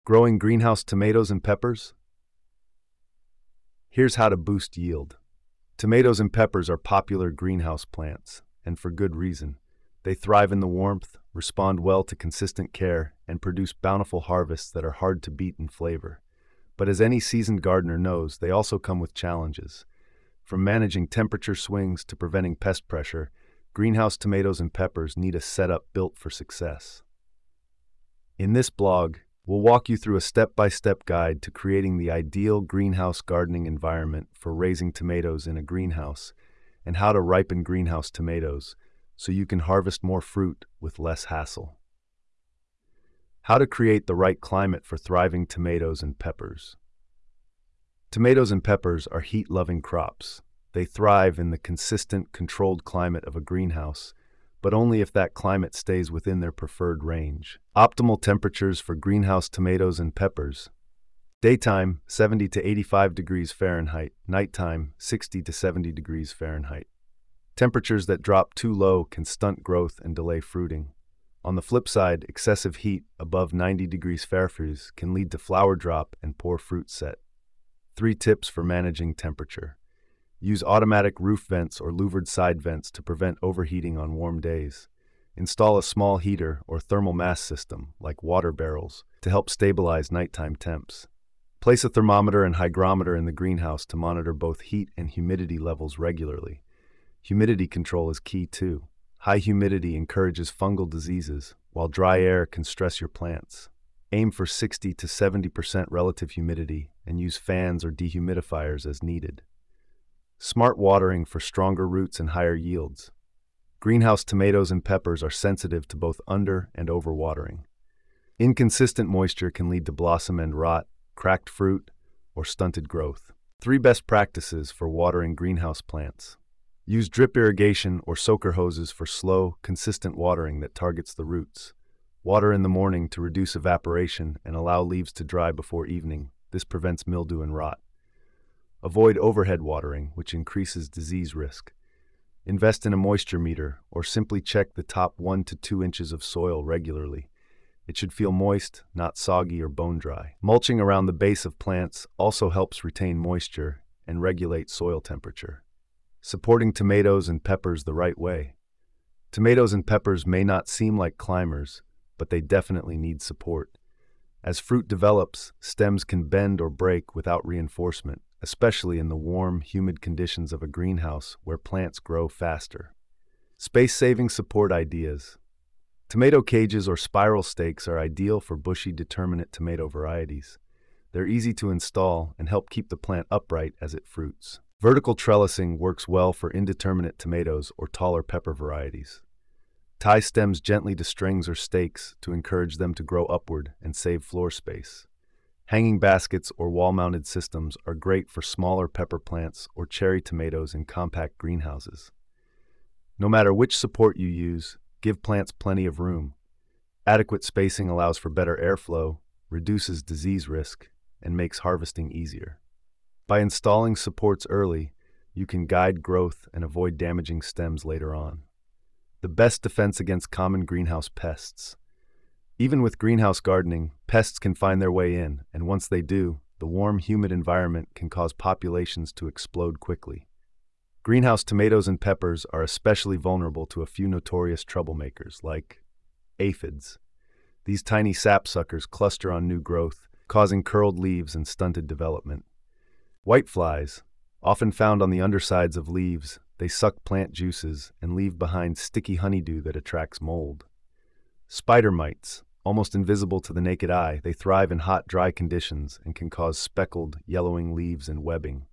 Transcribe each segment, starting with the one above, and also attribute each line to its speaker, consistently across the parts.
Speaker 1: Growing greenhouse tomatoes and peppers? Here's how to boost yield. Tomatoes and peppers are popular greenhouse plants, and for good reason. They thrive in the warmth, respond well to consistent care, and produce bountiful harvests that are hard to beat in flavor. But as any seasoned gardener knows, they also come with challenges. From managing temperature swings to preventing pest pressure, greenhouse tomatoes and peppers need a setup built for success. In this blog, we'll walk you through a step-by-step guide to creating the ideal greenhouse gardening environment for raising tomatoes in a greenhouse, and how to ripen greenhouse tomatoes so you can harvest more fruit with less hassle. How to create the right climate for thriving tomatoes and peppers. Tomatoes and peppers are heat-loving crops. They thrive in the consistent, controlled climate of a greenhouse, but only if that climate stays within their preferred range. Optimal temperatures for greenhouse tomatoes and peppers. Daytime, 70 to 85 degrees Fahrenheit. Nighttime, 60 to 70 degrees Fahrenheit. Temperatures that drop too low can stunt growth and delay fruiting. On the flip side, excessive heat above 90 degrees Fahrenheit can lead to flower drop and poor fruit set. 3 tips for managing temperature. Use automatic roof vents or louvered side vents to prevent overheating on warm days. Install a small heater or thermal mass system, like water barrels, to help stabilize nighttime temps. Place a thermometer and hygrometer in the greenhouse to monitor both heat and humidity levels regularly. Humidity control is key too. High humidity encourages fungal diseases, while dry air can stress your plants. Aim for 60 to 70% relative humidity and use fans or dehumidifiers as needed. Smart watering for stronger roots and higher yields. Greenhouse tomatoes and peppers are sensitive to both under- and overwatering. Inconsistent moisture can lead to blossom end rot, cracked fruit, or stunted growth. 3 best practices for watering greenhouse plants. Use drip irrigation or soaker hoses for slow, consistent watering that targets the roots. Water in the morning to reduce evaporation and allow leaves to dry before evening. This prevents mildew and rot. Avoid overhead watering, which increases disease risk. Invest in a moisture meter or simply check the top 1 to 2 inches of soil regularly. It should feel moist, not soggy or bone dry. Mulching around the base of plants also helps retain moisture and regulate soil temperature. Supporting tomatoes and peppers the right way. Tomatoes and peppers may not seem like climbers, but they definitely need support. As fruit develops, stems can bend or break without reinforcement, especially in the warm, humid conditions of a greenhouse where plants grow faster. Space-saving support ideas. Tomato cages or spiral stakes are ideal for bushy determinate tomato varieties. They're easy to install and help keep the plant upright as it fruits. Vertical trellising works well for indeterminate tomatoes or taller pepper varieties. Tie stems gently to strings or stakes to encourage them to grow upward and save floor space. Hanging baskets or wall-mounted systems are great for smaller pepper plants or cherry tomatoes in compact greenhouses. No matter which support you use, give plants plenty of room. Adequate spacing allows for better airflow, reduces disease risk, and makes harvesting easier. By installing supports early, you can guide growth and avoid damaging stems later on. The best defense against common greenhouse pests. Even with greenhouse gardening, pests can find their way in, and once they do, the warm, humid environment can cause populations to explode quickly. Greenhouse tomatoes and peppers are especially vulnerable to a few notorious troublemakers, like aphids. These tiny sapsuckers cluster on new growth, causing curled leaves and stunted development. Whiteflies, often found on the undersides of leaves, they suck plant juices and leave behind sticky honeydew that attracts mold. Spider mites, almost invisible to the naked eye, they thrive in hot, dry conditions and can cause speckled, yellowing leaves and webbing.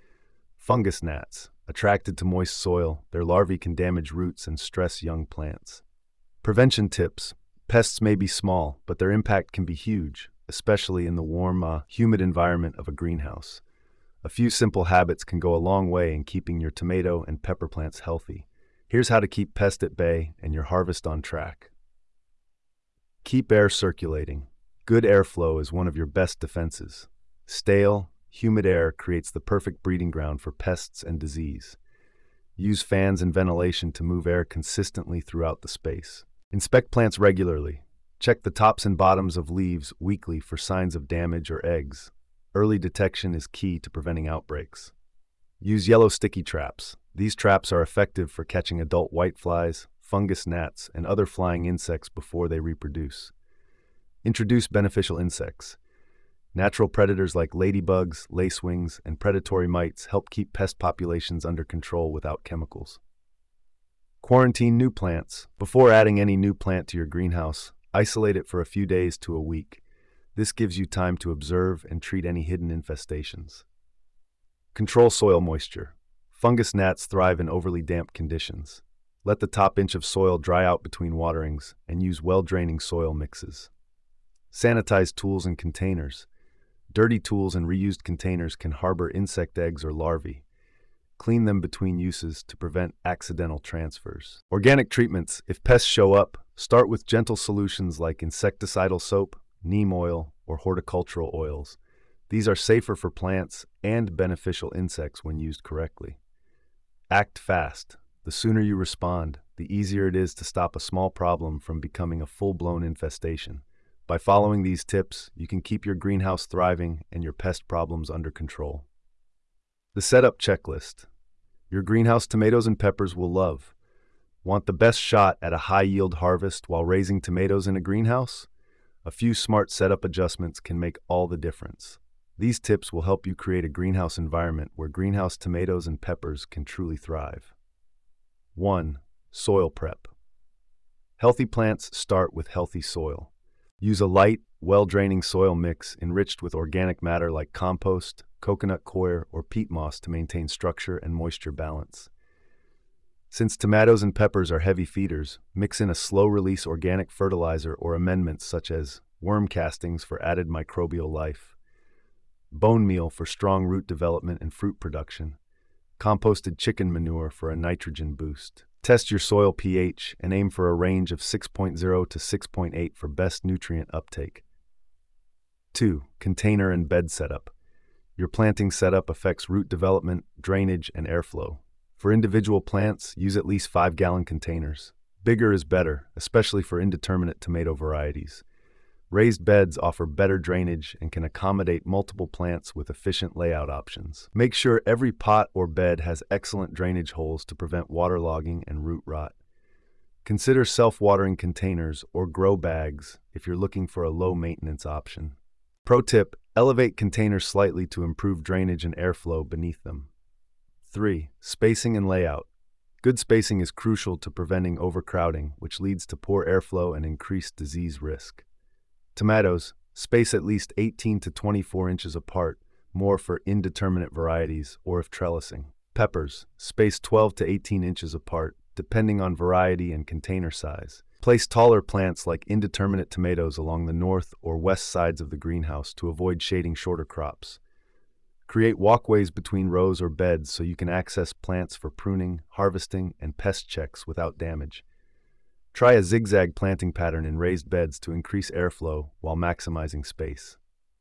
Speaker 1: Fungus gnats, attracted to moist soil, their larvae can damage roots and stress young plants. Prevention tips. Pests may be small, but their impact can be huge, especially in the warm, humid environment of a greenhouse. A few simple habits can go a long way in keeping your tomato and pepper plants healthy. Here's how to keep pests at bay and your harvest on track. Keep air circulating. Good airflow is one of your best defenses. Stale, humid air creates the perfect breeding ground for pests and disease. Use fans and ventilation to move air consistently throughout the space. Inspect plants regularly. Check the tops and bottoms of leaves weekly for signs of damage or eggs. Early detection is key to preventing outbreaks. Use yellow sticky traps. These traps are effective for catching adult whiteflies, fungus gnats, and other flying insects before they reproduce. Introduce beneficial insects. Natural predators like ladybugs, lacewings, and predatory mites help keep pest populations under control without chemicals. Quarantine new plants. Before adding any new plant to your greenhouse, isolate it for a few days to a week. This gives you time to observe and treat any hidden infestations. Control soil moisture. Fungus gnats thrive in overly damp conditions. Let the top inch of soil dry out between waterings and use well-draining soil mixes. Sanitize tools and containers. Dirty tools and reused containers can harbor insect eggs or larvae. Clean them between uses to prevent accidental transfers. Organic treatments. If pests show up, start with gentle solutions like insecticidal soap, neem oil, or horticultural oils. These are safer for plants and beneficial insects when used correctly. Act fast. The sooner you respond, the easier it is to stop a small problem from becoming a full-blown infestation. By following these tips, you can keep your greenhouse thriving and your pest problems under control. The setup checklist. Your greenhouse tomatoes and peppers will love. Want the best shot at a high-yield harvest while raising tomatoes in a greenhouse? A few smart setup adjustments can make all the difference. These tips will help you create a greenhouse environment where greenhouse tomatoes and peppers can truly thrive. 1. Soil prep. Healthy plants start with healthy soil. Use a light, well-draining soil mix enriched with organic matter like compost, coconut coir, or peat moss to maintain structure and moisture balance. Since tomatoes and peppers are heavy feeders, mix in a slow-release organic fertilizer or amendments such as worm castings for added microbial life, bone meal for strong root development and fruit production, composted chicken manure for a nitrogen boost. Test your soil pH and aim for a range of 6.0 to 6.8 for best nutrient uptake. 2. Container and bed setup. Your planting setup affects root development, drainage, and airflow. For individual plants, use at least 5-gallon containers. Bigger is better, especially for indeterminate tomato varieties. Raised beds offer better drainage and can accommodate multiple plants with efficient layout options. Make sure every pot or bed has excellent drainage holes to prevent waterlogging and root rot. Consider self-watering containers or grow bags if you're looking for a low-maintenance option. Pro tip: elevate containers slightly to improve drainage and airflow beneath them. 3. Spacing and layout. Good spacing is crucial to preventing overcrowding, which leads to poor airflow and increased disease risk. Tomatoes, space at least 18 to 24 inches apart, more for indeterminate varieties or if trellising. Peppers, space 12 to 18 inches apart, depending on variety and container size. Place taller plants like indeterminate tomatoes along the north or west sides of the greenhouse to avoid shading shorter crops. Create walkways between rows or beds so you can access plants for pruning, harvesting, and pest checks without damage. Try a zigzag planting pattern in raised beds to increase airflow while maximizing space.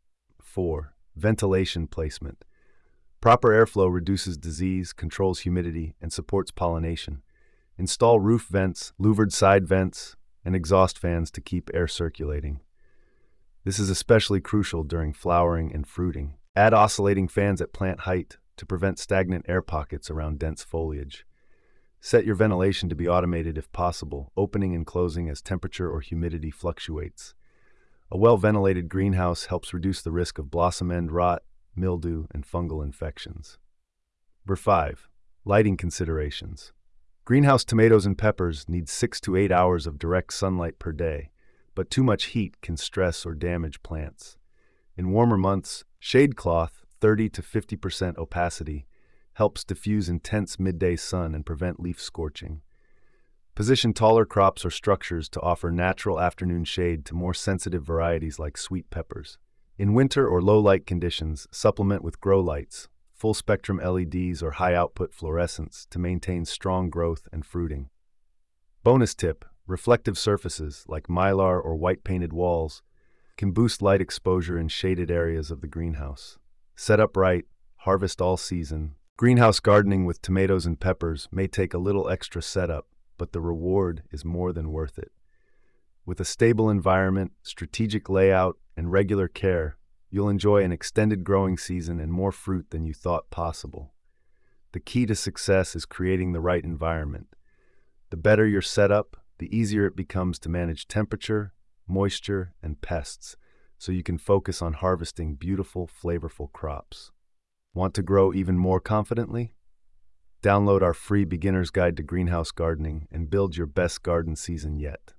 Speaker 1: 4. Ventilation placement. Proper airflow reduces disease, controls humidity, and supports pollination. Install roof vents, louvered side vents, and exhaust fans to keep air circulating. This is especially crucial during flowering and fruiting. Add oscillating fans at plant height to prevent stagnant air pockets around dense foliage. Set your ventilation to be automated if possible, opening and closing as temperature or humidity fluctuates. A well-ventilated greenhouse helps reduce the risk of blossom end rot, mildew, and fungal infections. Number 5. Lighting considerations. Greenhouse tomatoes and peppers need 6 to 8 hours of direct sunlight per day, but too much heat can stress or damage plants. In warmer months, shade cloth, 30 to 50% opacity, helps diffuse intense midday sun and prevent leaf scorching. Position taller crops or structures to offer natural afternoon shade to more sensitive varieties like sweet peppers. In winter or low-light conditions, supplement with grow lights, full-spectrum LEDs or high-output fluorescents to maintain strong growth and fruiting. Bonus tip: reflective surfaces like mylar or white-painted walls can boost light exposure in shaded areas of the greenhouse. Set up right, harvest all season. Greenhouse gardening with tomatoes and peppers may take a little extra setup, but the reward is more than worth it. With a stable environment, strategic layout, and regular care, you'll enjoy an extended growing season and more fruit than you thought possible. The key to success is creating the right environment. The better your setup, the easier it becomes to manage temperature, moisture, and pests, so you can focus on harvesting beautiful, flavorful crops. Want to grow even more confidently? Download our free beginner's guide to greenhouse gardening and build your best garden season yet.